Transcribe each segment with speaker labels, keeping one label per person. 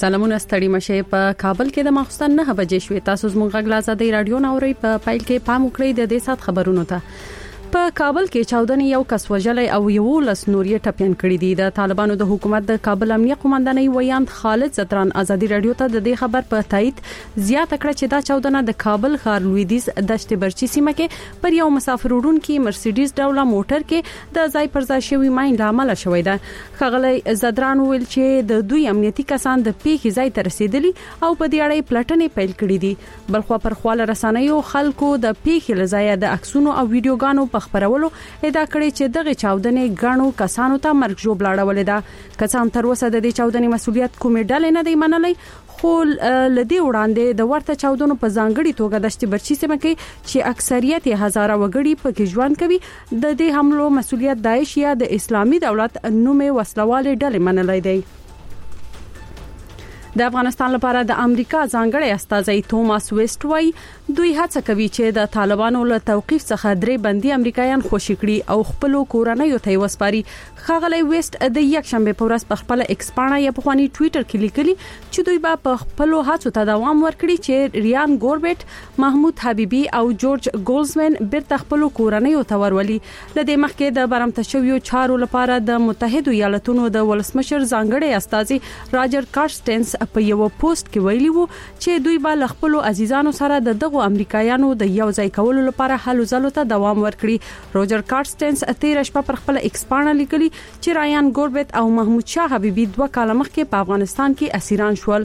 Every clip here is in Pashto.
Speaker 1: سلامونه ستړي مشه په کابل کې د ماخستن 9 بجې شوې تاسو زموږ غږ لازادي رادیو ناوري په پایل کې پام وکړئ د دې سات خبرونو ته په کابل کې چاودنې یو کس وژلې او یو لس نورې ټپيان کړې دي د طالبانو د حکومت د کابل امنیه قومندانۍ ویاند خالد زتران ازادي رادیو ته د دې خبر په تایید زیاته کړه چې دا چاودنه د کابل ښار لویدیز دشت برچی سیمه کې پر یو مسافر وړونکي مرسيډیز ډوله موټر کې د ځای پر ځای شوی ماین لامل شوې ده خغلی زدران ویل چې د دوی امنیتي کسان د پیښې ځای ته رسیدلی او په دې اړه پلټنې پیل کړې دي بلخو پر خواله رسنیو خلکو د پیښې لزایا د عکسونو او ویډیوګانو خبرولو ادعا کړې چې دغه چاودنې غاڼو کسانو ته مرګ جوړلاړولې ده کسان تر اوسه د دې چاودنې مسولیت کومې ډلې نه دی منلای خو لدی وړاندې د ورته چاودنو په ځانګړي توګه د شتي برچی سیمه کې چې اکثریت هزاره وګړي په کې ژوند کوي د دې حملو مسولیت داعش یا د اسلامي دولت نومې وسلواله ډلې منلای دی د افغانستان لپاره د امریکا ځانګړی استازی توماس ویسټ وای دوی هڅه کوي چې د طالبانو له توقيف څخه درې بندي امریکایان خوشی کړي او خپل کورنۍ ته وسپاري خغلی ویسټ د یک شنبه په ورځ په خپل ایکس پاڼه یا په خواني ټوئیټر کې لیکلي چې دوی به په خپل هڅو ته دوام ورکړي چې ریان ګوربټ محمود حبیبي او جورج ګولزمن بیرته خپل کورنۍ ته ورولي لدې مخکې د برمته شویو چارو لپاره د متحده ایالاتونو د ولسمشر ځانګړی استازي راجر کارسټنس په یو پوسټ کې ویلي وو چې دوی به خپل عزیزانو سره د دغو امریکایانو د یو ځای کولو لپاره هلو ځلو ته دوام ورکړي روجر کارسټنس 13 شپه پر خپل ایکس پاڼه لیکلي چې رایان ګوربټ او محمود شاه حبیبي 2 کال مخکې په افغانستان کې اسیران شول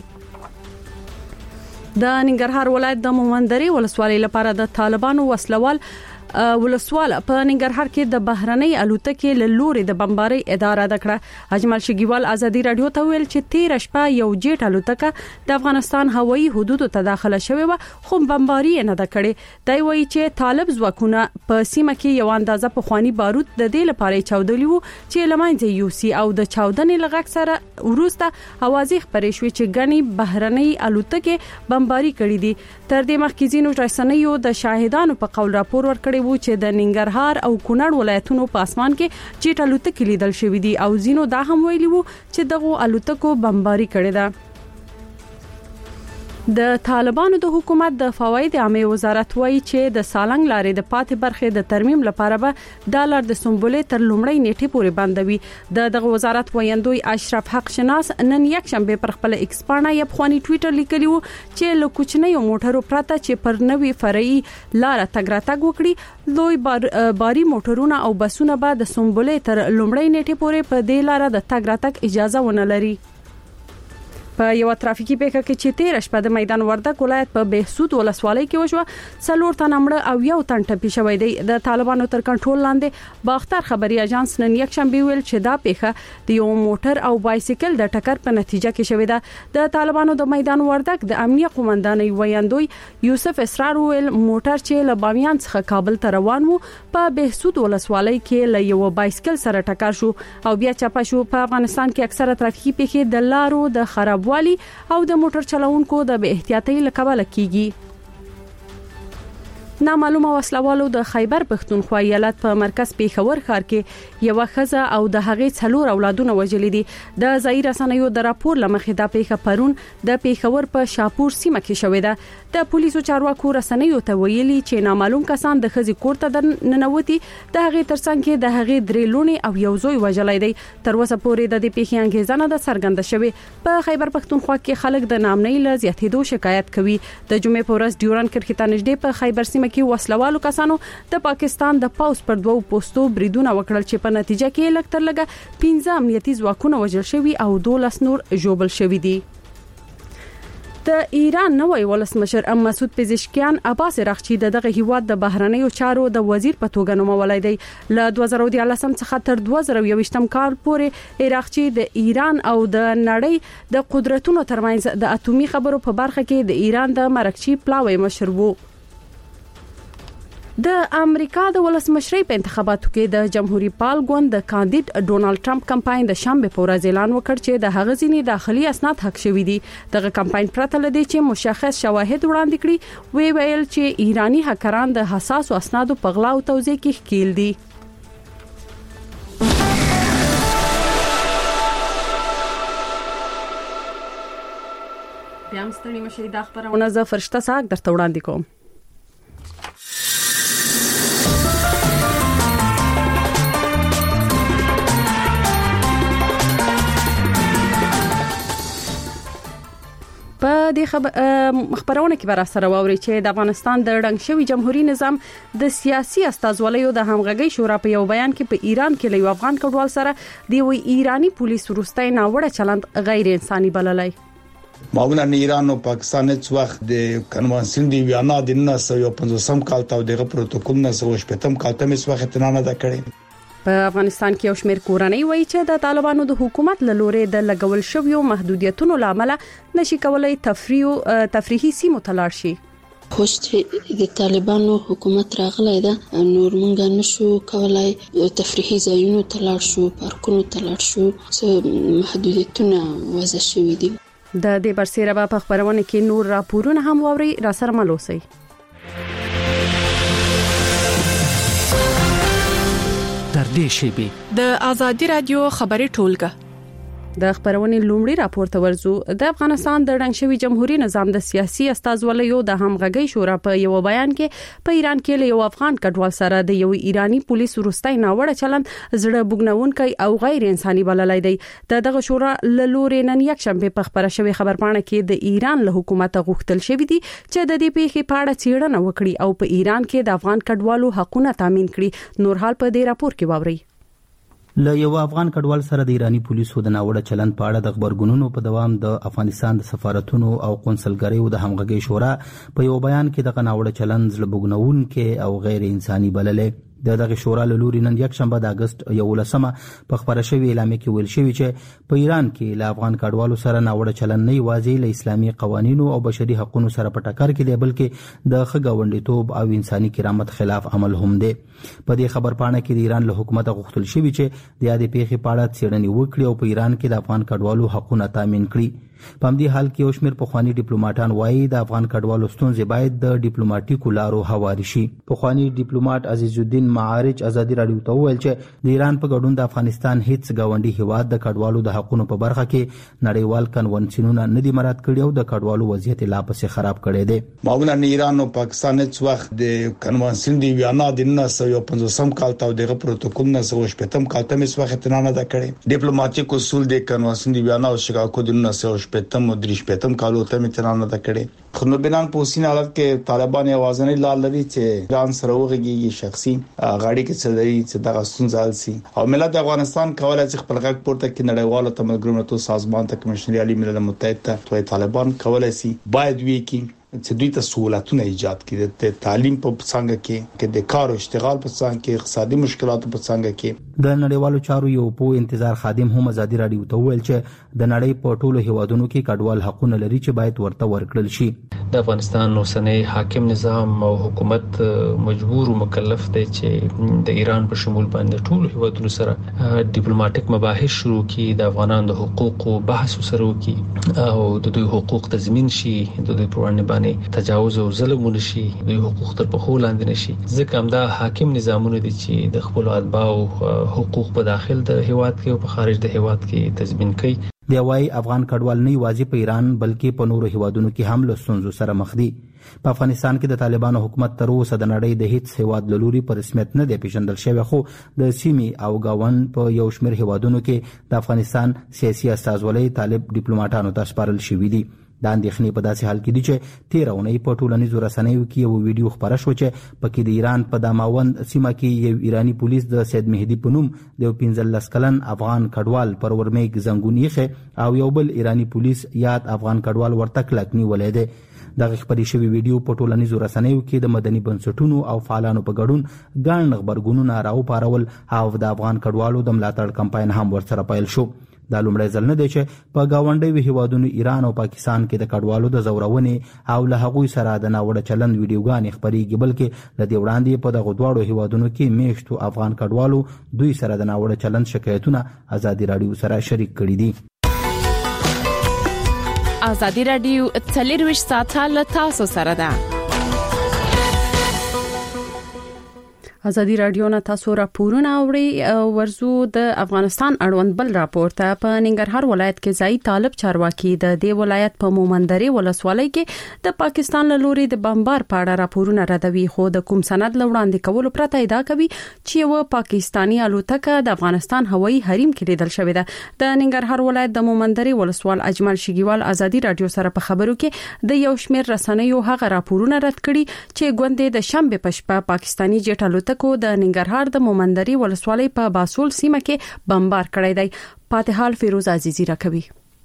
Speaker 1: د ننګرهار ولایت د مومندري ولسوالۍ لپاره د طالبانو وسلوال ولسوال په ننګرهار کې د بهرنۍ الوتکې له لوري د بمبارۍ اداره دکړه اجمل شګیوال ازادي رادیو ته ویل چې 13 شپه یو جیټ الوتکه د افغانستان هوایي حدودو ته داخله شوې و خو بمباري نه دکړي دا وایي چې طالب ځواکونه په سیمه کې یو اندازه په خواني بارود د دې لپاره چاودلی وو چې لمانځي یوسي او د چاودنې لغک سره ورسته اوازې خبرې شوې چې غني بهرنۍ الوتکې بمباري کړې دي تر دې مخکې ځینو رسنیو د شاهدانو په قول راپور ورکړی وو چې د ننګرهار او کونړ ولایتونو په اسمان کې جیټ الوتکې لیدل شوې دي او ځینو دا هم ویلي وو چې دغه الوتکو بمباري کړې ده د طالبانو د حکومت د فواید عامه وزارت وایي چې د سالنګ لارې د پاتې برخې د ترمیم لپاره به ډالر د سمبولې تر لومړۍ نیټې پورې بندوي دغه وزارت ویاندوی اشرف حق شناس نن یک شنبه پر خپل ایکس پاڼه یا خپل ټوئیټر لیکلی وو چې له کوچنیو موټرو پرته چې پر نوې فرعي لار تګ راتګ وکړي لوی باري موټرونه او بسونه به د سمبولې تر لومړۍ نیټې پورې په دې لار د تګ راتګ اجازه ونه لري په یو ترافیکي پیښه کې چې 13 شپه د میدان وردګ ولایت په بهسود ولسوالۍ کې وشو څلور تن مړه او یو تن ټپي شوی دی د طالبانو تر کنټرول لاندې باختر خبري اژانس نن یک شنبه ویل چې دا پیښه د یو موټر او بایسیکل د ټکر په نتیجه کې شوې ده د طالبانو د میدان وردګ د امنیه قومندانۍ ویاندوی یوسف اسرار ویل موټر چې له بامیان څخه کابل ته روان وو په بهسود ولسوالۍ کې له یو بایسیکل سره ټکر شو او بیا چپه شو په افغانستان کې اکثره ترافیکي پیښې د لارو د خراب والی او د موټر چلوونکو د بے احتیاطۍ لکبل کیږي نامعلومه وسلوالو د خیبر پښتونخوا ایالت په مرکز پیښور ښار کې یو خزه او د هغې څلور اولادونه وژل دي د ظاهر رسنیو د راپور لمخې د پیښه پرون د پیښور په شاپور سیمه کې شوې ده د پولیسو چارواکو رسنیو ته ویلي چې نامعلوم کسان د خزي کور ته ننوتي د هغې ترڅنګ کې د هغې درې لونې او یو زوی وژلای دی تر اوسه پورې د دې پیښې انګیزه نه ده څرګنده شوې په خیبر پښتونخوا کې خلک د نامنۍ له زیاتېدو شکایت کوي د جمعې په ورځ ډیورن کرخه ته نږدې په خیبر سیمه کې وسلوالو کسانو د پاکستان د پاوس پر 2 پوسټو بریدونه وکړل چې په نتیجه کې لکتر لګه 15 امنیتي ځواکونه وژل شوي او 12 نور ژوبل شوي دي د ایران نوې ولسمشر مسعود پزشکیان عباس راغچی دغه هیواد د بهرنیو چارو د وزیر په توګه نومولای دی ل 2013 څخه تر 2020 کال پورې راغچی د ایران او د نړۍ د قدرتونو ترمنځ د اټومي خبرو په برخه کې د ایران د مرکچی پلاوی مشر وو د امریکا د ولسمشرۍ په انتخاباتو کې د جمهوریت پال ګوند د کاندید ډونالد ټرمپ کمپاین د شنبه په ورځ اعلان وکړ چې د هغه ځینی داخلي اسناد حق شوی دي دغه کمپاین پرته لدی چې مشخص شواهد وړاندې کړي ویل چې ایرانی هکران د حساسو اسنادو په غلا او توزیع کې ښکیل دي بیا هم ستړي مشي د خبرونه ز فرشته ساګ درته وړاندې کوم. په دې خبرونه کې بر سره ووري چې د افغانستان د رنګ شوی جمهوریت نظام د سیاسي استازولیو د همغږي شورا په یو بیان کې په ایران کې له افغان کډوال سره د ایرانی پولیس وروستۍ ناوړه چلند غیر انساني بللای.
Speaker 2: معمولا ایران او پاکستان هیڅ وخت د کنوانسیون دی ویانا د 1950 کال ته دغه پروتوکول 1950 کال ته هیڅ وخت نه ده کړی.
Speaker 1: په افغانستان کې یو شمېر کورنۍ وایي چې د طالبانو د حکومت له لوري د لګول شویو محدودیتونو لامل نشي کولای تفریحي سیمو ته لاړ شي.
Speaker 3: خوش چې د طالبانو حکومت راغلی ده نور مونږ نشو کولای تفریحي ځایونو ته لاړ شو، پارکونو ته لاړ شو، محدودیتونه وضع شوي دي.
Speaker 1: د دې برسېره په خبرونه کې نور راپورونه هم ووري را سره ملوسي.
Speaker 4: در دې شیبه
Speaker 5: د ازادي رادیو خبري ټولګه
Speaker 1: د خبرونې لومړی راپور ته ورزو. د افغانستان د رنګ شوی جمهوریت نظام د سیاسي استازولیو د همغږي شورا په یو بیان کې په ایران کې له یو افغان کډوال سره د یو ایرانی پولیس وروستۍ ناوړه چلند زړه بوګنونکي او غیر انساني بللای دی. دغه شورا له لوري نن یک شنبه په خبره شوی خبرپاڼه کې د ایران له حکومت غوښتل شوی دی چې د دې پیښې په اړه څېړنه وکړي او په ایران کې د افغان کډوالو حقوقونه تضمین کړي. نور حال په دې راپور کې ووري.
Speaker 6: له یو افغان کډوال سره د ایرانی پولیسو د ناوړه چلند په اړه د خبرګونونو په دوام د افغانستان د سفارتونو او قونسلګریو د همغږي شورا په یو بیان کې د ناوړه چلند زړه بوګنونکي او غیر انساني بللې. دغه شورا له لوري نن یک شنبه د اگست 11 په خبره شوی اعلامیه کې ویل شوی چې په ایران کې له افغان کډوالو سره ناوړه چلند نه یوازې له اسلامي قوانینو او بشري حقوقو سره په ټکر کې دی بلکې د خګاونډیتوب او انساني کرامت خلاف عمل هم دی. په دې خبرپاڼه کې د ایران له حکومت غوښتل شوی چې د یادې پیښې په اړه څېړنې وکړي او په ایران کې د افغان کډوالو حقوقونه تضمین کړي. په همدې حال کې یو شمېر پخواني ډیپلوماټان وایي د افغان کډوالو ستونزې باید د ډیپلوماټیکو لارو هواري شي. پخواني ډیپلوماټ عزیز الدین معارج ازادي رادیو ته وویل چې د ایران په ګډون د افغانستان هیڅ گاونډي هیواد د کډوالو د حقوقو په برخه کې نړیوال کنونسیونونه نه دي مراعات کړي او د کډوالو وضعیت لا پسې خراب کړی دی.
Speaker 2: معمولا ایران او پاکستان هیڅ وخت د کنوانسیون دی ویانا د 1950 کال ته دغه پروتوکول 1950 کال ته هیڅ وخت نه ده کړی. ډیپلوماټیک اصول د کنوانسیون دی ویانا او شیکاګو د 1950 کالو ته متنانه ده کړي. خو نو بنان په سین حالت کې طالبان یوازنی لار لري چې ایران سره وغږیږي، شخصي غاړي کې څه لري چې دغه ستونزه سي او ملت افغانستان کولای شي خپل غږ پورته کړي نړیوالو تمدنونو سازمان ته کمیشنري علی ملل متحد ته طالبان کولای شي باید وی کې چې دوی ته سہولتونه ایجاد کړي د تعلیم په څنګه کې د کار او اشتغال په څنګه کې اقتصادي مشکلاتو په څنګه کې.
Speaker 6: د نړیوالو چارو یو په انتظار خادم هم ازادي رادیو ته ویل چې د نړۍ په ټولو هیوادونو کې کډوال حقوقونه لري چې باید ورته ورکړل شي.
Speaker 7: د افغانستان اوسنۍ حاکم نظام او حکومت مجبور او مکلف دی چې د ایران په شمول باندې ټولو هیوادونو سره ډیپلوماټیک مباحث شروع کړي، د افغانانو د حقوقو بحث وسره وکړي او د دوی حقوق تضمین شي، د دوی په وړاندې باندې تجاوز او ظلم ونشي، دوی حقوق تر پخو لاندې نشي. ځکه همدا حاکم نظامونه دي چې د خپل اتباعو حقوق په داخل د هیواد کې او په خارج د هیواد کې تضمین کوي.
Speaker 6: دی وايي افغان کډوال نه یوازې په ایران بلکې په نورو هیوادونو کې هم له ستونزو سره مخ دي. په افغانستان کې د طالبانو حکومت تر اوسه د نړۍ د هیڅ هیواد له لوري په رسمیت نه دی پیژندل شوی، خو د سیمې او گاوند په یو شمېر هیوادونو کې د افغانستان سیاسي استازولۍ طالب ډیپلوماټانو ته سپارل شوي دي. د اندېښنې په داسې حال کې دي چې 13 اونۍ په ټولنیزو رسنیو کې یو ویډیو خبره شو چې پکې د ایران په داماوند سیمه کې یو ایرانی پولیس د سید مهدی په نوم د 15 کلن افغان کډوال پر ورمیګ زنګون یې او یو بل ایرانی پولیس یاد افغان کډوال ورته کلک نیولې ده. دغه خبري شوی ویډیو په ټولنیزو رسنیو کې د مدني بنسټونو او فعالانو په ګډون ګڼ خبرګونونه راوپارول او د افغان کډوالو د ملاتړ کمپاین هم ورسره پیل شو. دا لومړی ځل نه دی چې په گاونډي هیوادونو ایران او پاکستان کې د کډوالو د زورونې او له هغوی سره د ناوړه چلند ویډیوګانې خبرېږي، بلکې له دې وړاندې په دغه دواړو هیوادونو کې میشتو افغان کډوالو دوی سره د ناوړه چلند شکایتونه ازادي رادیو سره شریک کړي دي.
Speaker 5: ازادي رادیو 24 ساعته له تاسو سره ده.
Speaker 1: ازادي رادیو نه تاسو راپورونه اوري ورزو د افغانستان اړوند بل راپور ته په ننګرهار ولایت کې ځای طالب چارواکي د دې ولایت په مومندري ولسوالۍ کې د پاکستان له لوري د بمبار په اړه راپورونه راډوي خو د کوم سند لوړاندې کولو پرته ادعا کوي چې و پاکستانی الوتکه د افغانستان هوایي حریم کې لیدل شوې ده د ننګرهار ولایت د مومندري ولسوال اجمل شګیوال ازادي رادیو سره په خبرو کې د یو شمېر رسنیو هغه راپورونه رد کړي چې ګوندې د شنبه پښپا پاکستانی جټ الوتکه کو د ننګرهار د مومندري ولسوالۍ په باسول سیمه کې بمبار کړی دی فاتحال فیروز عزیزی راکوي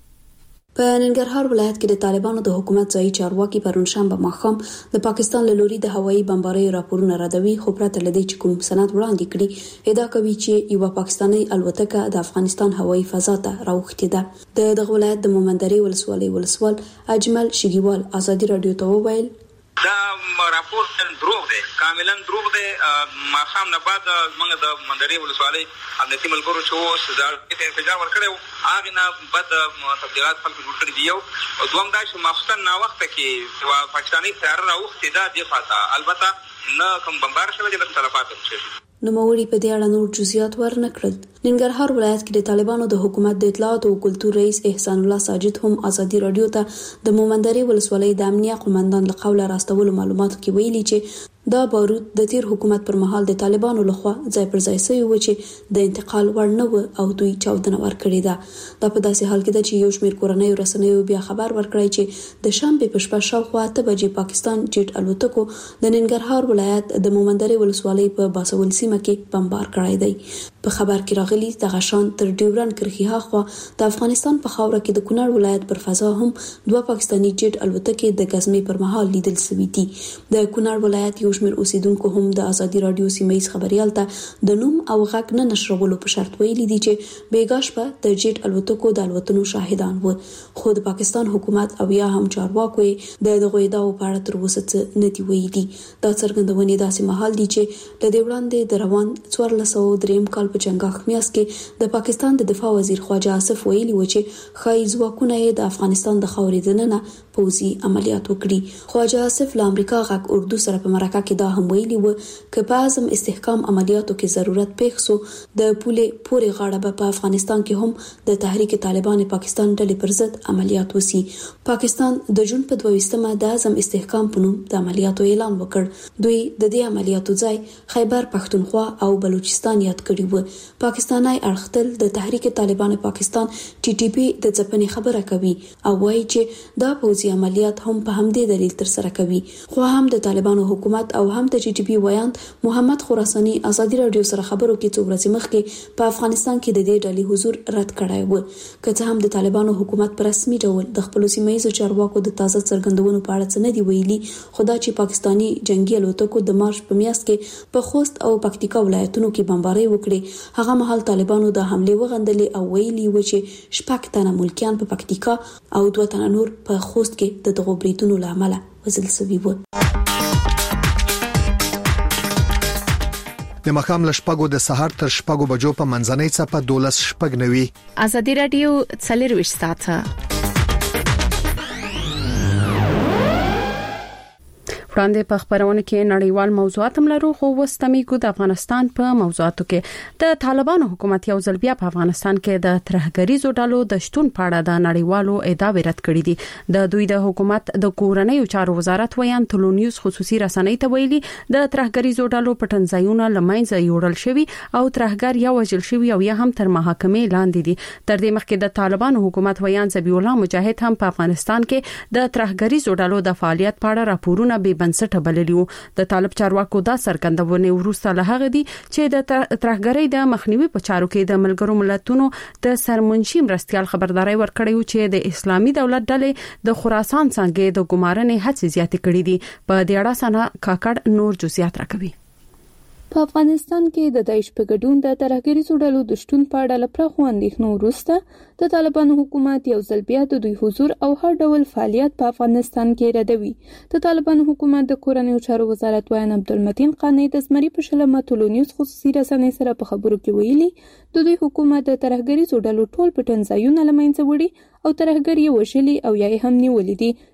Speaker 8: په ننګرهار ولایت کې د طالبانو د حکومت ځای چارواکي پرون شنبه ماښام د پاکستان له لوري د هوایي بمبارۍ راپورونه راډوي خو پرته لدی چې کوم سند وړاندې کړي ادعا کوي چې یو پاکستانی الوتکه د افغانستان هوایي فضا ته راوښتې ده د ولایت د مومندري ولسوالۍ ولسوال اجمل شګیوال ازادي رادیو ته وویل
Speaker 9: دا راپور دروغ دی کاملا دروغ دی ما خام نه بعد موږ د مندري ولسوالۍ امنیتي ملګرو چې وسدار ته انتظار ورکړو هغه نه بعد تبلیغات خلک جوړ کړی دی او دوم دا چې مخصن نا وخت کې پاکستاني تیار راوخته دا دی فاته البته نه کوم بمبار شوی د تلفات شوی
Speaker 8: نوموړي په دې اړه نور جزئیات ورنکړل ننګرهار ولایت کې د طالبانو د حکومت د اطلاعات او کلتور رئیس احسان الله ساجد هم ازادي رادیو ته د مومندري ولسوالۍ د امنیه قومندان له قوله راستولو معلومات کې ویلي چې دا بارود د تیر حکومت پر مهال د طالبانو لخوا ځای پر ځای شوی و چې د انتقال وړ نه و او دوی چاودنه ورکړې ده دا په داسې حال کې ده چې یو شمېر کورنۍ رسنیو بیا خبر ورکړی چې د شنبه په شپه شاوخوا 8 بجې پاکستان جټ الوتکو د ننګرهار ولایت د مومندري ولسوالۍ په باسول سیمه کې بمبار کړی دی په خبر کې راغلي د غشان تر ډیورن کرخي هاخوا د افغانستان په خاوره کې د کونړ ولایت پر فضا هم دوه پاکستانی جټ الوتکې د غزمې پر مهال لیدل شوې دي د کونړ ولایت یو شمېر اوسیدونکو هم د ازادي رادیو سیمایي خبريال ته د نوم او غږ نه نشرولو په شرط ویلي دي چې بیګاش په د جټ الوتکو د الوتنو شاهدان و خو د پاکستان حکومت او یا هم چارواکو د دغه ادعاو په اړه تر اوسه څه نه دی ویلي دا څرګندونه داسې محل دي چې د دې وړاندې د روان 1403 کال په چنګاخ میاس کې د پاکستان د دفاع وزیر خواجه آصف ویلي و چې خای ځواکونه د افغانستان د خاورې دننه پوځي عملیات وکړي خواجه آصف له امریکا غاک اردو سره په مرکه کې دا هم ویلي و چې په اعظم استحکام عملیاتو کې ضرورت پېښ سو د پولې پورې غاړه په افغانستان کې هم د تحریک طالبان پاکستان ډلې پر ضد عملیات وسی پاکستان د جون په 22مه د اعظم استحکام په نوم د عملیاتو اعلان وکړ دوی د دې عملیاتو ځای خیبر پښتونخوا او بلوچستان یاد کړی و پاکستاني اړختل د تحریک طالبان پاکستان ټي ټي پی د ځپنې خبره کوي او وایي چې دا پوځي عملیات هم په همدې دلیل تر سره کوي خو هم د طالبانو حکومت او هم د ټي ټي پی ویاند محمد خراساني ازادي رادیو سره خبرو کې څو ورځې مخکې په افغانستان کې د دې ډلې حضور رد کړای و که هم د طالبانو حکومت پر رسمي ډول د خپل سیمایي چارواکو د تازه څرګندونو په اړه څه نه دی ویلي خدا چې پاکستانی جنگي الوتکو د مارچ په میاشت کې په خوست او پکتیکا ولایتونو کې بمباري وکړي هغه مهال طالبانو د حمله وغندلې او ویلي و چې شپږ تنه ملکیان په پکتیکا او 2 تنه نور په خوست کې د دغو بریدونو لامل وزل سوي و
Speaker 10: د مخام لشپګو د سحر تر شپګو بجو په منځنۍ څپه 12 شپګ نوي
Speaker 5: ازادي رادیو 24 ساعته
Speaker 1: وړاندې په خبرونه کې نړیوال موضوعات هم لرو خو وستمي کو د افغانستان په موضوعاتو کې د طالبانو حکومت یو ځل بیا په افغانستان کې د ترهګریزو ډلو د شتون په اړه د نړیوالو ادعاوې رد کړې دي د دوی د حکومت د کورنیو چارو وزارت ویان تلونیوز خصوصي رسنۍ ته ویلي د ترهګریزو ډلو پټنځایونه لمنځه یوړل شوی او ترهګر یا وژل شوی او یا هم تر محاکمې لاندې دي تر دې مخکې د طالبانو حکومت ویان ذبیح الله مجاهد هم په افغانستان کې د ترهګریزو ډلو د فعالیت په اړه راپورونه به بنسټه بللیو د طالب چارواکو دا سرګندونه ورسته له هغه دي چې د ترهګرۍ د مخنیوي په چارو کې د ملګرو ملتونو د سرمنشي مرستيال خبرداري ورکړیو چې د اسلامي دولت ډلې د خراسان څنګه د ګمارنې هڅې زیاتې کړې دي په دې اړه سنا کاکړ نور جزئیات راکوي
Speaker 11: په افغانستان کې د داعش په ګډون د ترهګریزو ډلو د شتون په اړه لپاره اندېښنو وروسته د طالبانو حکومت یو ځل بیا د دوی حضور او هر ډول فعالیت په افغانستان کې ردوي د طالبانو حکومت د کورنیو چارو وزارت ویان عبدالمتین قانی د زمری په شلمه تلونیوز خصوصي رسنۍ سره په خبرو کې ویلي د دوی حکومت د ترهګریزو ډلو ټول پټنځایونه لمنځه وړي او ترهګری وشلي او یا هم نیولې دي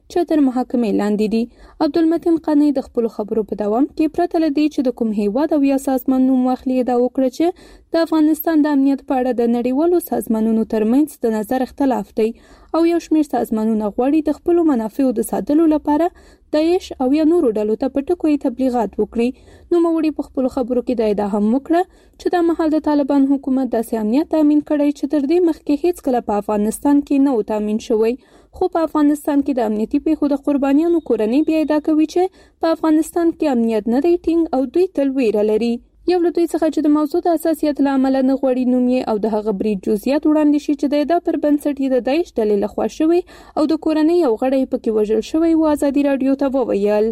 Speaker 11: چې تر محاکمې لاندې دي. عبدالمتین قانی د خپل خبرو په دوام کې پرته لدی چې د کوم هیواد او یا سازمان نوم واخلي دا وکړه چې د افغانستان د امنیت په اړه د نړیوالو سازمانونو ترمنځ د نظر اختلاف دی او یو شمېر سازمانونه غواړي د خپل منافعو د ساتلو لپاره داعش او یا نورو ډلو ته په ټکو تبلیغات وکړي. نو موري په خپل خبرو کې دا ادعا هم وکړه چې د مهال د طالبان حکومت داسې امنیت تامین کړی چې تر دې مخکې هیڅ کله په افغانستان کې نه و تامین شوی. خو په افغانستان کې د امنیتي پیښو د قربانیانو کورنۍ بیا ادعا کوي چې په افغانستان کې امنیت نه دی ټینګ او دوی تل ویره لري. یو له دوی څخه چې د موضوع د اساسیت له امله نه غوړي نوم یې او د هغه برید جزئیات وړاندې شي چې د ادعا پر بنسټ یې د داعش ډلې لخوا شوی او د کورنۍ یو غړی پکې وژل شوی و. ازادي راډیو ته وویل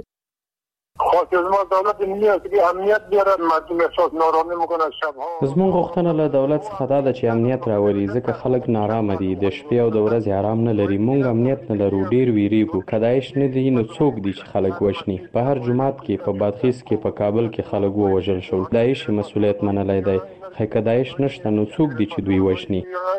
Speaker 12: زموږ غوښتنه له دولت څخه دا ده چې امنیت راولي ځکه خلک نارامه دي د شپې او د ورځې آرام نه لري. موږ امنیت نه لرو ډیر ویریږو. که داعش نه دي نو څوک دي چې خلک وژني؟ په هر جمعات کې په بادغیس کې په کابل کې خلک ووژل شول. داعش مسؤلیت منلی دی. خو که داعش نشته نو څوک دي چې دوی وژني؟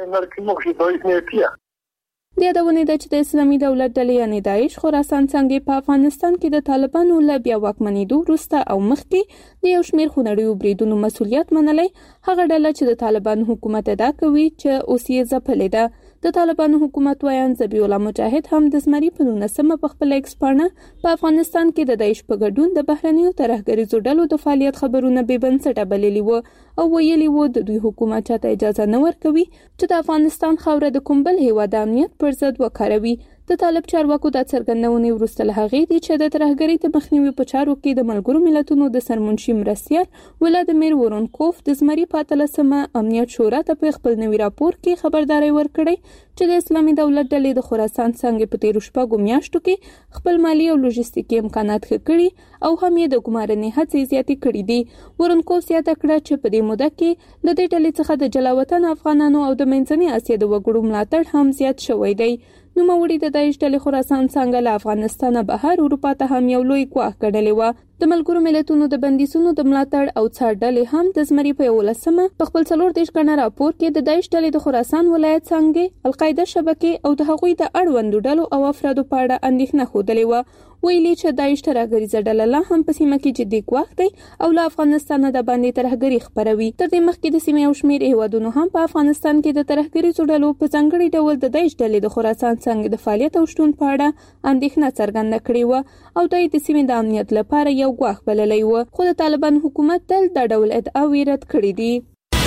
Speaker 11: د یادونه ده چې د اسلامي دولت ډلې یعنی داعش خراسان څنګه په افغانستان کې د طالبانو له بیا واکمنېدو وروسته او مخکې د یو شمېر خونړیو بریدونو مسؤلیت منلی. هغه ډله چې د طالبانو حکومت ادعا کوي چې اوس یې ځپلې ده. د طالبانو حکومت وایي ذبیح الله مجاهد هم د زمري په 19 په خپل ایکس پاڼه په افغانستان کې د داعش په ګډون د بهرنیو ترهګریزو ډلو د فعالیت خبرونه بې بنسټه بللي و او ویلي و د دوی حکومت چاته اجازه نه ورکوي چې د افغانستان خاوره د کوم بل هیواد امنیت پر ضد وکاروي. د طالب چارواکو د څرګندونې وروسته له هغې دي چې د ترهګرۍ د مخنیوي په چارو کې د ملګرو ملتونو د سرمنشي مرستیال ولادیمیر وورونکوف د زمري په 13مه امنیت شورا ته په خپل نوي راپور کې خبرداري ورکړې چې د اسلامي دولت ډلې د خراسان څنګه په 13 میاشتو کې خپل مالی او لوجستیکي امکانات ښه کړي او هم یې د ګمارنې هڅې زیاتې کړې دي. وورونکوف زیاته کړه چې په دې موده کې له دې ډلې څخه د جلاوطن افغانانو او د منځنۍ اسیا د وګړو ملاتړ هم زیات شوی دی. نو موري د داعش ډلې خراسان څنګه له افغانستانه بهر اروپا ته هم یو لوی ګواښ ګڼلی و. د ملګرو ملتونو د بندیزونو د ملاتړ او څار ډلې هم د زمري په 11مه په خپل 14 کلن راپور کې د داعش ډلې د خراسان ولایت څنګه القاعده شبکې او د هغوی د اړوندو ډلو او افرادو په اړه اندېښنه ښودلې و. ویلي چې داعش ترهګریزه ډله لا هم په سیمه کې جدي ګواښ دی او له افغانستانه د باندې ترهګري خپروي. تر دې مخکې د سیمې یو شمېر هیوادونو هم په افغانستان کې د ترهګریزو ډلو په ځانګړي ډول د داعش ډلې د خراسان څنګه د فعالیت او شتون په اړه اندېښنه څرګنده کړې و او دوی د سیمې د امنیت لپاره یو ګواښ بللی و. خو د طالبان حکومت تل دا ډول ادعاوې رد کړې دي.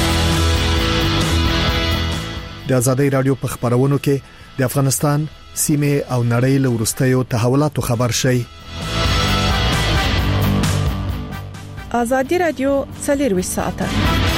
Speaker 10: د ازادي رادیو په خبرونو کې د افغانستان سیمه او نړۍ له وروستیو تحولاتو خبر شي.
Speaker 5: ازادي رادیو 24 ساعته.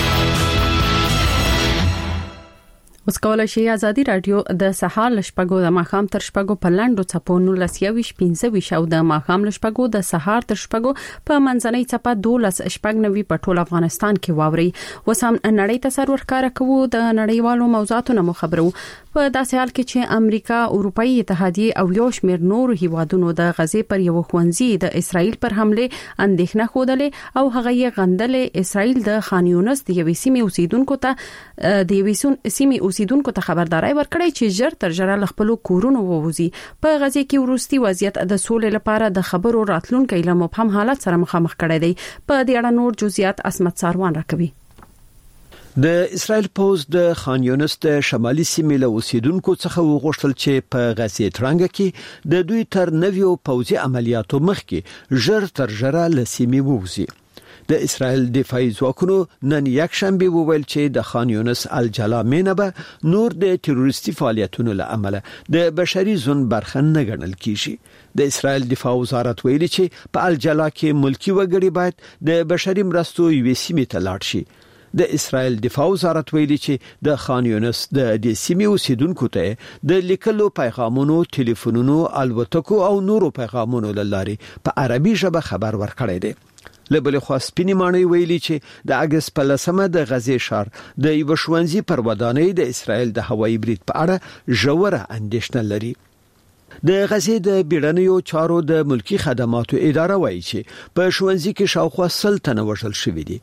Speaker 1: اوس کولای شئ ازادي رادیو د سهار لشپګو د ماخام تر شپګو په لاندو چپو 1915 او د ماخام لشپګو د سهار تر شپګو په منځنۍ چپه 12 شپګنوي په ټول افغانستان کې واوري. وسام نړۍ تصور ښکارا کوو د نړیوالو موضوعاتو نه خبرو په داسې حال کې چې امریکا، اروپאי اتحادیه او یو شمېر نور هیوادونو د غزې پر یو ښوونځي د اسرائیل پر حمله اندېښنه خوده او هغه یې غندلې. اسرائیل د خان یونس د یوې سیمې اوسیدونکو ته د یوې سیمې اوسیدونکو ته خبرداري ورکړې چې ژر تر ژره له خپل کورونو ووځي. په غزې کې ورستي وضعیت د سولې لپاره د خبرو راتلونکو له مبهم حالت سره مخامخ کړی دی. په دې اړه نور جزئیات اسمت ساروان راکوي.
Speaker 13: د اسرائیل پوز د خان یونس د شمالي سیمې له اوسیدونکو څخه وغوښتل چې په غزې ترانګ کې د دوی تر نویو پوزي عملیاتو مخکې ژر تر ژره له سیمې ووځي. د اسرائیل دفاعي ځواکونو نن یک شنبه وویل چې د خان یونس الجلا مینبه نور د تروریستي فعالیتونو له امله د بشري ژوند برخه نه ګڼل کیږي. د اسرائیل دفاع وزارت ویلي چې په الجلا کې ملکی وګړي باید د بشري مرستو یوې سیمې ته لاړ شي. د اسرائیل دفاع وزارت ویلي چې د خان یونس د دې سیمې اوسیدونکو ته د لیکلو پیغامونو، ټلیفونونو، الوتکو او نورو پیغامونو لاري په عربي ژبه خبر ورکړی دی. لبل خو سپینی مانی ویلي چې د اگست په 10مه د غزې شهر د یو ښوونځي پر ودانۍ د اسرائیل د هوایي برید په اړه ژوره اندېښنه لري. د غزې د بیړنیو چارو د ملکی خدماتو اداره وایي چې په ښوونځي کې شاوخوا 100 تنه وژل شوي دي.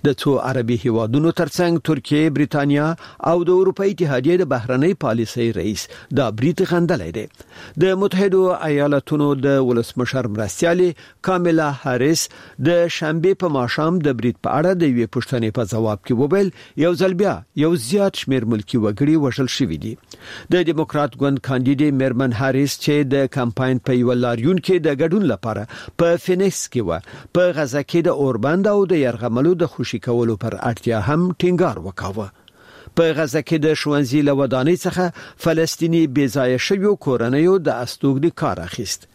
Speaker 13: د څو عربي هیوادونو ترڅنګ ترکیه، بریتانیا او د اروپאי اتحادیې د بهرنۍ پالیسۍ رئیس دا بریټ غندلې ده. د متحده ایالاتونو د ولسمشر مرستیالي کاملا هاریس د شنبه په ماښام د بریټ په اړه د یوې پوښتنې په جواب کې وویل یو ځل بیا یو زیات شمیر ملکی وګړي وژل شوي دي. د دیموکرات ګوند کاندیدې میرمن هاریس چې د کمپاین په یو لاریون کې د ګډون لپاره په فینکس کې و په غزا کې د اوربند او د يرغملو د خوشي کولو پر اړتیا هم ټینګار وکاوه. په غزا کې د ښوونځي له ودانۍ څخه فلسطینی بېځایه شویو کورنیو د استوګنې کار اخیست.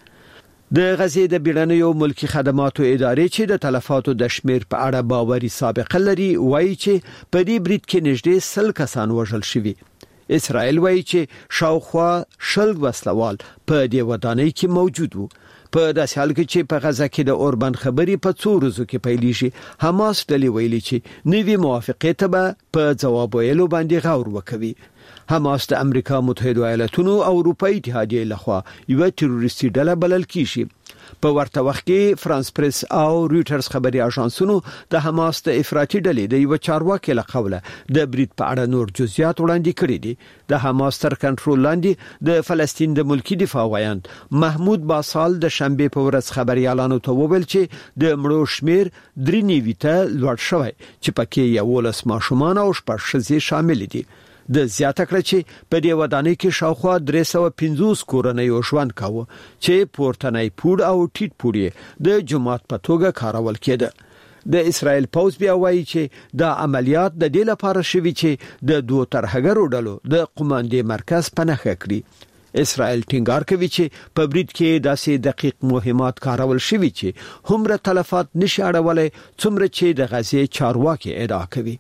Speaker 13: د غزې د بیړنیو ملکی خدماتو ادارې چې د تلفاتو د شمیر په اړه باوري سابقه لري وایي چې په دې بریټ کې نږدې 100 کسان وژل شوي. اسرائیل وایي چې شاوخوا 100 وسلوال په دې ودانۍ کې موجود وو. په داسې حال کې چې په غزا کې د اوربند خبرې په څو ورځو کې پیلېږي، حماس ډلې ویلي چې نوي موافقې ته به په جواب ویلو باندې غور وکوي. حماس د امریکا متحده ایالاتونو او اروپאי اتحادیې لخوا یو تروریستي ډله بلل کیږي. په ورته وخت کې فرانس پریس او رويټرز خبري اژانسونو د حماس د افراطي ډلې د یو چارواکي له قوله د بریټ په اړه نور جزئیات وړاندې کړي دي. د حماس تر کنټرول لاندې د فلسطین د ملکی دفاع وایند محمود باسال د شنبه په ورځ خبريالانو ته وویل چې د مړو شمیر 3 ته لوړ شوی چې پکې 11 ماشومان او 6 ښځې شامل دي. د زیاته کړ چې په دې ودانۍ کې شاوخوا 350 کورنۍ ژوند کاوه چې پورتنی پوډ او ټیټ پوډ د جماعت په توګه کارول کېده. د اسرائیل پوز بیا وایي چې دا عملیات د دې لپاره شوي چې د دوه ترهګرو ډلو د قوماندې مرکز پنهخه کړي. اسرائیل ټینګار کوي چې په بریټ کې داسې دقیق مهمات کارول شوي چې همره تلفات نشي اړولای څومره چې د غزې چارواکي ادعا کوي.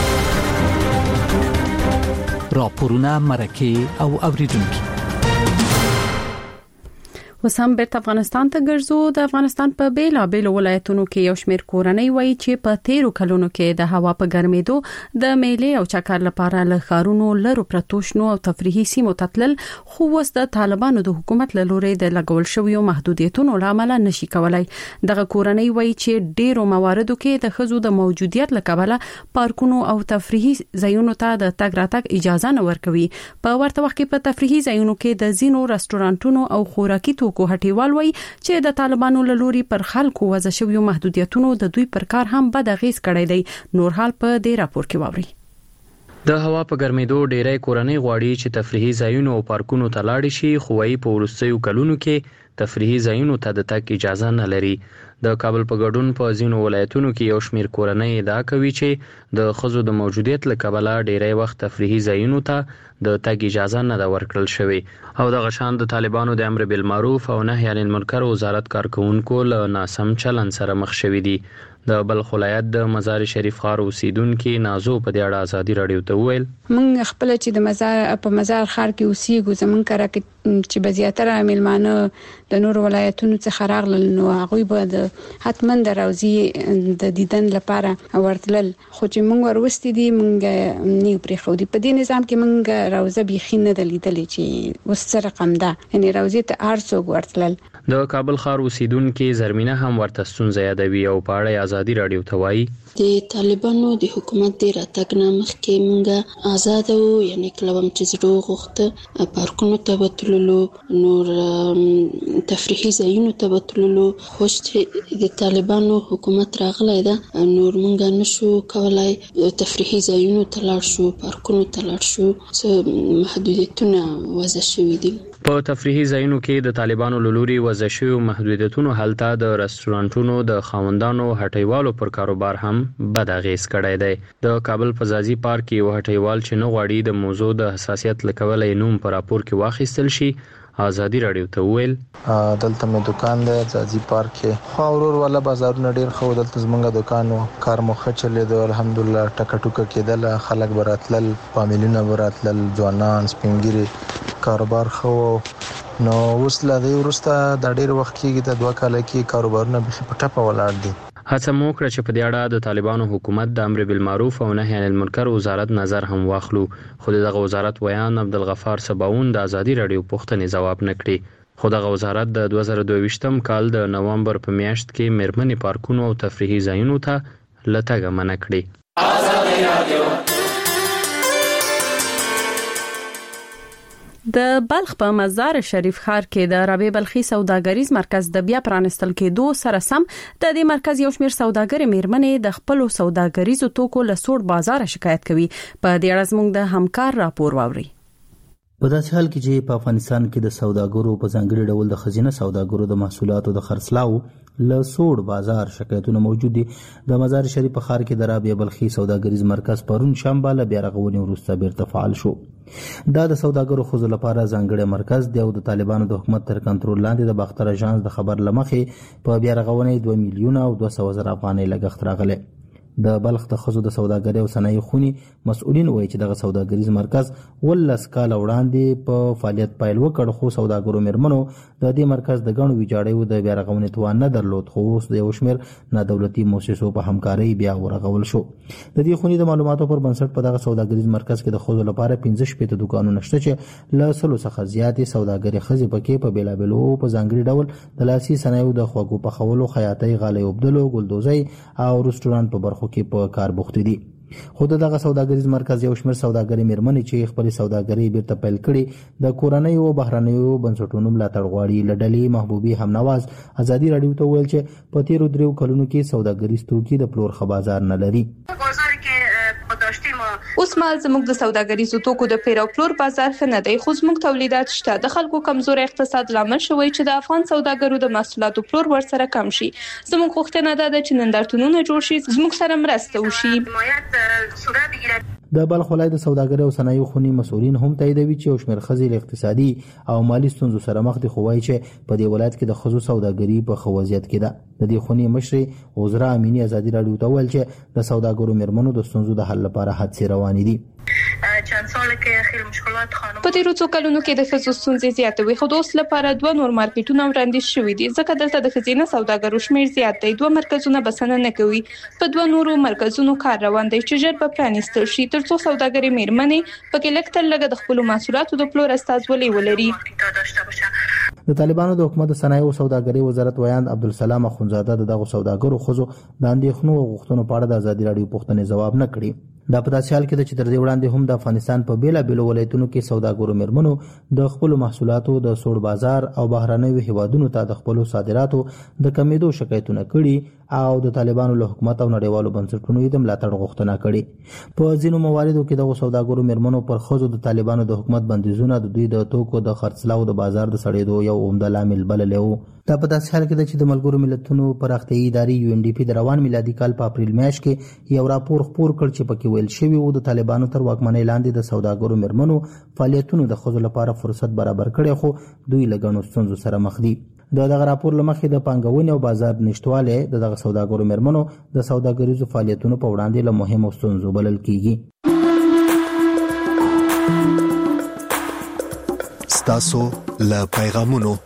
Speaker 4: راپورونه مرکه او اوریدونکو
Speaker 1: وسم بیرته افغانستان ته ګرځو. د افغانستان په بیلابېلو ولایتونو کې یو شمېر کورنۍ وایي چې په 13 کلونو کې د هوا په ګرمېدو د میلې او چکر لپاره له ښارونو لرو پرتوشنو او تفریحي سیمو تتلل، خو اوس د طالبانو د حکومت له لوري د لګول شویو محدودیتونو لامل نشي کولای. دغه کورنۍ وایي چې ډېرو مواردو کې د خزو د موجودیت لکبله پارکونو او تفریحي ځایونو ته د تګ راتګ اجازه نه ورکوي. په ورته وخت کې په تفریحي ځایونو کې د زینو رستورانټونو او خوراکي توکو هټیوال وایي چې د طالبانو له لوري پر خلکو وضع شویو محدودیتونو د دوی پر کار هم بد اغیز کړی دی. نور حال په دې راپور کې واوري.
Speaker 12: د هوا په ګرمېدو ډېرې کورنۍ غواړي چې تفریحي ځایونو او پارکونو ته لاړ شي، خو وايي په ورستیو کلونو کې تفریحي ځایونو ته د تګ اجازه نه لري. د کابل په ګډون په ځینو ولایتونو کې یو شمېر کورنۍ ادعا کوي چې د خزو د موجودیت له کبله ډېری وخت تفریحي ځایونو ته د تګ اجازه نه ده ورکړل شوې. او د غشان د طالبانو د امر بالمعروف او نهي عن المنکر وزارت کارکونکو له ناسم چلند سره مخ شوي دي. د بلخ ولایت د مزار شریف ښار اوسیدونکو نازو په دې اړه ازادي رادیو ته وویل
Speaker 14: موږ خپل چې د مزار ښار کې اوسېږو، زمونږ کړه چې بزیاتره میلمانه د نور ولایتونو څخه راغلل، نو هغه به د حتمن د روزي د دیدن لپاره ورتلل، خو چې موږ ورستې دي موږ نه پرې خو دي. په دې نظام کې موږ روزه بيخي نه دلیدلې چې وسره رقم ده، یعنی روزي ته ارڅو ورتلل.
Speaker 12: د کابل ښار اوسیدونکو زرمینه هم ورته ستونزه یادوي او په اړه ازادي رادیو ته وایي
Speaker 3: د طالبانو د حکومت د راتګ نه مخکې موږ آزاد وو، یعنی کلوم چې زړه غوښته پارکونو ته وتللو، نور تفریحي ځایونو ته وتللو، خو چې د طالبانو حکومت راغلی ده نور موږ نشو کولای تفریحي ځایونو ته لاړ شو، پارکونو ته لاړ شو، څه محدودیتونه وضع شوي دي.
Speaker 12: په تفریحي ځایونو کې د طالبانو له لوري وضع شویو محدودیتونو هلته د رستورانټونو د خاوندانو هټیوالو پر کاروبار هم بد اغیز کړی دی. د کابل په زازي پارک کې یو هټیوال چې نه غواړي د موضوع د حساسیت لکوله نوم پر راپور کې واخیستل شي ازادي رادیو ته ویل
Speaker 15: دلته مې دکان دی زازي پارک کې، خو اورور والا بازارونه ډیر خو دلته زمونږ دکان و کار مخه چلیدو الحمدلله، ټکا ټوکا کېدل، خلک براتلل، فامیلونه براتلل، ځوانان سپینګری، کاروبار خو. نو اوس لا دی ورسته د ډیر وخت کې د 2 کال کې کاروبارونه به په ټپه ولاړ دي.
Speaker 12: هڅه مو کړې چې په دې اړه د طالبانو حکومت د امر بالمعروف او نهي عن المنکر وزارت نظر هم واخلو، خو دغه وزارت ویان عبدالغفار سباون د ازادي رادیو پوښتنې جواب نکړي. خو دغه وزارت د 2022 کال د نوامبر په میاشت کې مېرمنې پارکونو او تفریحي ځایونو ته لټګ منع کړي.
Speaker 1: د بلخ په مزار شریف ښار کې د رابعه بلخي سوداګریز مرکز د بیا پرانستل کېدو سره سم د دې مرکز یو شمېر سوداګر میرمنې د خپل سوداګریزو توکو له سوړ بازار شکایت کوي. په دې اړه زموږ د همکار راپور واوري.
Speaker 6: په داسې حال کې چې په افغانستان کې د سوداګرو په ځانګړي ډول د خزینه سوداګرو د محصولاتو د خرڅلاو له سوړ بازار شکایتونه موجود دي. د مزار شریف په ښار کې د رابعه بلخي سوداګریز مرکز پرون شنبه له بیا رغونې وروسته بیرته فعال شو. دا د سوداګرو ښځو لپاره ځانګړی مرکز دی او د طالبانو د حکومت تر کنټرول لاندې د باختر اژانس د خبر لمخې په بیا رغونې 2 میلیونه او 200,000 افغانۍ لګښت راغلی. د بلخ د ښځو د سوداګرۍ او صنایع خونې مسؤلین وایي چې دغه سوداګریز مرکز 18 کال وړاندې په فعالیت پیل وکړ، خو سوداګرو میرمنو د دې مرکز د غنو ویجاړیو د بیا رغونې توان نه درلود، خو اوس د یو شمېر نادولتي مؤسسو په همکارۍ بیا ورغول شو. د دې خونې د معلوماتو پر بنسټ په دغه سوداګریز مرکز کې د ښځو لپاره 15 دکانونه شته چې له 100 څخه زیاتې سوداګري ښځې پکې په بیلابېلو په ځانګړي ډول د لاسي صنایعو د خوږو پخولو، خیاطۍ، غالۍ اوبدلو، ګلدوزۍ او رستورانت په برخو کې په کار بوخت دي. خو دغه سوداګریز مرکز یو شمېر سوداګري میرمنې چې خپل سوداګري بیرته پیل کړي د کورنۍ او بهرنیو بنسټونو ملاتړ غواړي. له ډلې محبوبي همنواز ازادي راډیو ته ویل چې په تیرو 3 کلونو کې سوداګریز توکي د پلور ښه بازار نه لري.
Speaker 11: اوس مال زموږ د سوداګریزو توکو د پیر او پلور بازار ښه نه دی، خو زموږ تولیدات شته. د خلکو کمزور اقتصاد لامل شوی چې د افغان سوداګرو د محصولاتو پلور ورسره کم شي. زموږ غوښتنه ده چې نندارتونونه جوړ شي، زموږ سره مرسته وشي.
Speaker 6: د بلخ ولایت د سوداګرۍ او صنایع خونې مسؤلین هم تاییدوي چې یو شمېر ښځې له اقتصادي او مالي ستونزو سره مخ دي، خو وایي چې په دې ولایت کې د ښځو سوداګري په ښه وضعیت کې ده. د دې خونې مشرې عذرا امینی ازادي راډیو ته ویل چې د سوداګرو میرمنو د ستونزو د حل لپاره هڅې روانې دي.
Speaker 11: په تیرو 2 کلونو کې د ښځو ستونزې زیاتې وي، خو د اوس لپاره 2 نور مارکیټونه وړاندیز شوي دي، ځکه دلته د ښځینه سوداګرو شمېر زیات دی. 2 مرکزونه بسنه نه کوي. په 2 نورو مرکزونو کار روان دی چې ژر به پرانیستل شي، ترڅو سوداګري میرمنې پکې لږ تر لږه د خپلو محصولاتو د پلور استازولي ولري.
Speaker 6: د طالبانو د حکومت د صنایع او سوداګرۍ وزارت ویاند عبدالسلام اخونزاده دغه سوداګرو ښځو د اندېښنو او غوښتنو په اړه د ازادي راډیو پوښتنې ځواب نه کړي. دا په داسې حال کې ده چې تر دې وړاندې هم د افغانستان په بیلابېلو ولایتونو کې سوداګرو میرمنو د خپلو محصولاتو د سوړ بازار او بهرنیو هیوادونو ته د خپلو صادراتو د کمیدو شکایتونه کړي او د طالبانو له حکومت او نړیوالو بنسټونو یې د ملاتړ غوښتنه کړې. په ځینو مواردو کې دغه سوداګرو میرمنو پر ښځو د طالبانو د حکومت بندیزونه د دوی د توکو د خرڅلاو د بازار د سړېدو یو عمده لامل بللی و. دا په داسې حال کې ده چې د ملګرو ملتونو پراختیایي ادارې UNDP د روان میلادي کال په اپریل میاشت کې یو راپور خپور کړ چې پکې ویل شوي و د طالبانو تر واکمنۍ لاندې د سوداګرو میرمنو فعالیتونو د ښځو لپاره فرصت برابر کړی، خو دوی له ګڼو ستونزو سره مخ دي. دغه راپور له مخې د پانګونې او بازار نشتوالی د دغه سوداګرو میرمنو د سوداګریزو فعالیتونو په وړاندې له مهمو ستونزو بلل کیږي.
Speaker 10: ستاسو له پیغامونو.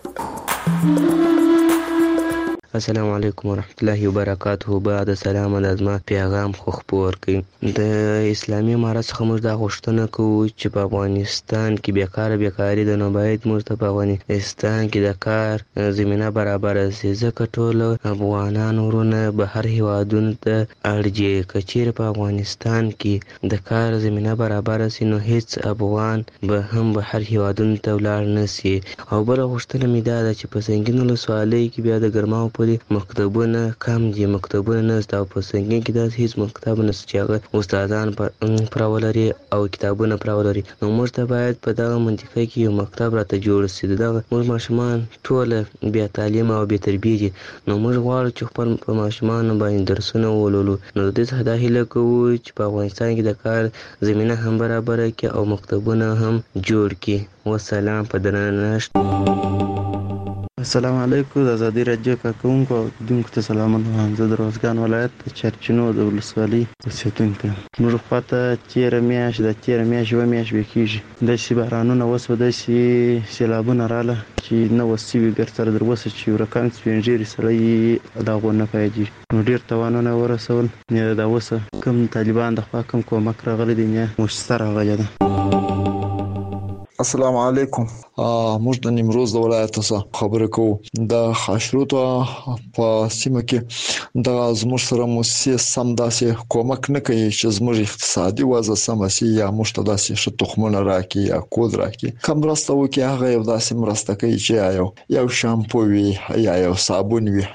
Speaker 16: السلام علیکم ورحمت الله وبرکاته. بعد سلام لازمه پیغام خو خپور کړي. د اسلامي امارت څخه موږ دا غوښتنه کوو چې په افغانستان کې بیکاري ده، نو باید موږ ته په افغانستان کې د کار زمینه برابر شي، ځکه ټول افغانان ورونه بهر هیوادونو ته اړ دي. که چیرې په افغانستان کې د کار زمینه برابر شي نو هیڅ افغان به هم بهر هیوادونو ته ولاړ نه شي. او بله غوښتنه مې دا ده چې په سنګین ولسوالۍ کې بیا د ګرماو مکتبونه کم دي، مکتبونه نشته، او په سنګین کې داسې هیڅ مکتب نشته چې هغه استادان پراولري او کتابونه پراولري. نو موږ ته باید په دغه منطقه کې یو مکتب راته جوړ شي. دغه موږ ماشومان ټول بیا تعلیم او بیا تربیه دي، نو موږ غواړو چې خپل په ماشومانو باندې درسونه ولولو. نو د دې څخه دا هیله کوو چې په افغانستان کې د کار زمینه هم برابره کړي او مکتبونه هم جوړ کړي. والسلام په درنښت.
Speaker 17: السلام علیکم. د ازادي راډیو کارکونکو او اوریدونکو ته سلامونه. زه د روزګان ولایت د چرچینو د ولسوالۍ اوسېدونکی یم. موږ خواته تېره میاشت یوه میاشت به کېږي داسې بارانونه اوس به داسې سیلابونه راغله چې نه وس شوي ګر سره در اوسه چې ورکان سپین ږیري سړی د هغو نه پایدېږي. نو ډېر تاوانونه ورسول. د اوسه کوم طالبان د خوا کوم کومک راغلی دی نه مؤسسه راغلې ده.
Speaker 18: السلام علیکم. موږ د نیمروز د ولایت څخه خبرې کوو. د خاشروطو په سیمه کې د زموږ سره موسسې سم داسې کومک نه کوي چې زموږ اقتصادي وضع سم شي یا موږ ته داسې ښه تخمونه راکړي یا کود راکړي. کوم مرسته وکړي هغه یو داسې مرسته کوي چې یو شامپو وي یا یو صابون وي